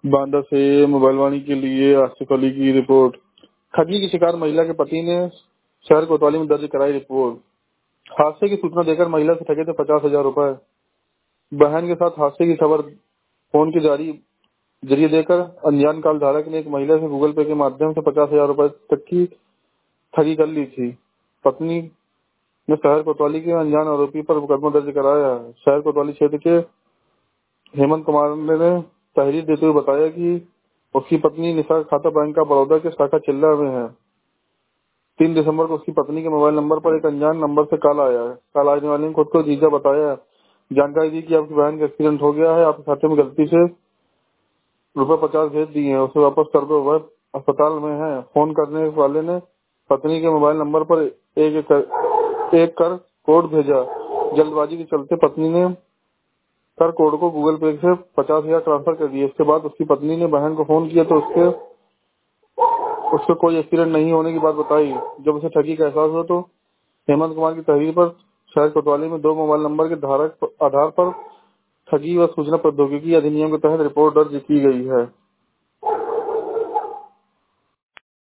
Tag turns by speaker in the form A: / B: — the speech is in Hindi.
A: बांदा से मोबाइल वाणी के लिए आसिफ अली की रिपोर्ट। ठगी की शिकार महिला के पति ने शहर कोतवाली में दर्ज कराई रिपोर्ट। हादसे की सूचना देकर महिला से ठगे थे 50,000 रुपए। बहन के साथ हादसे की खबर फोन के जरिए देकर अनजान काल धारक ने एक महिला से गूगल पे के माध्यम से 50,000 रुपए तक की ठगी कर ली थी। पत्नी ने शहर कोतवाली के अनजान आरोपी पर मुकदमा दर्ज कराया है। शहर कोतवाली क्षेत्र के हेमंत कुमार ने तहरीर देते हुए बताया कि उसकी पत्नी निशा का खाता बैंक ऑफ बड़ौदा के शाखा चिल्ला में है। 3 दिसंबर को उसकी पत्नी के मोबाइल नंबर पर एक अनजान नंबर से कॉल आया है। कॉल आने वाले ने खुद को जीजा बताया, जानकारी दी कि आपकी बहन का एक्सीडेंट हो गया है, आपके खाते में गलती से रुपए 50 भेज दिए हैं, उसे वापस कर दो, वह अस्पताल में है। फोन करने वाले ने पत्नी के मोबाइल नंबर पर एक कर कोड भेजा। जल्दबाजी के चलते पत्नी ने कर कोड को गूगल पे से 50,000 ट्रांसफर कर दिए। इसके बाद उसकी पत्नी ने बहन को फोन किया तो उसको कोई एक्सीडेंट नहीं होने की बात बताई। जब उसे ठगी का एहसास हुआ तो हेमंत कुमार की तहरीर पर शहर कोतवाली में 2 मोबाइल नंबर के आधार पर ठगी व सूचना प्रौद्योगिकी अधिनियम के तहत रिपोर्ट दर्ज की गई है।